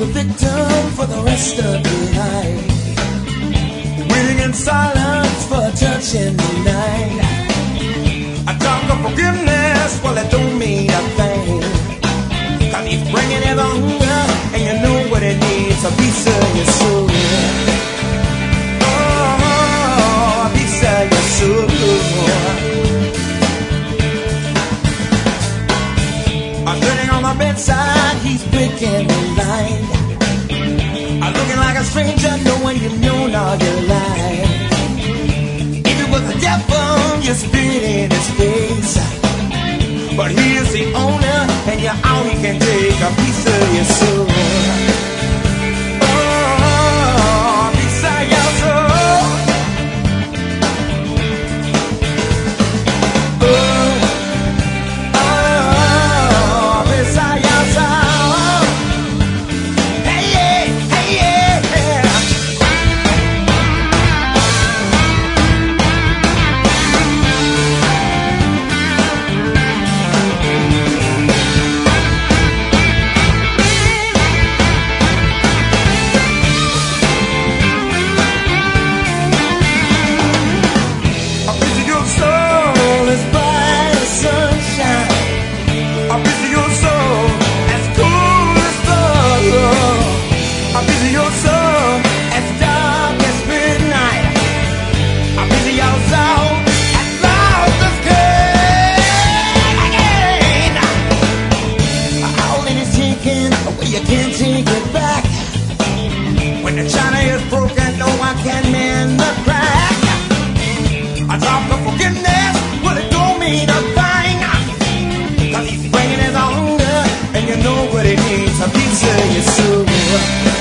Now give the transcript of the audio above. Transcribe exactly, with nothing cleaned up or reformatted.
a victim for the rest of your life, waiting in silence for a touch in the night. I talk of forgiveness, well it don't mean a thing, 'cause he's bringing his hunger, and you know what it needs, a piece of your soul. Oh, a piece of your soul. I'm sitting on the bedside, he's breaking the line. I'm looking like a stranger, knowing you've known all your life. If it was the devil, you spit in his face, but he is the owner, and you're all he can take, a piece of your soul. Oh, a piece of your soul. Oh, oh, a piece of your soul. Hey, yeah, hey, yeah, yeah. You can't take it back. When the china is broken, no one can mend the crack. I talk of forgiveness, well it don't mean a thing, 'cause he's bringing his hunger, and you know what it means, a piece of your soul.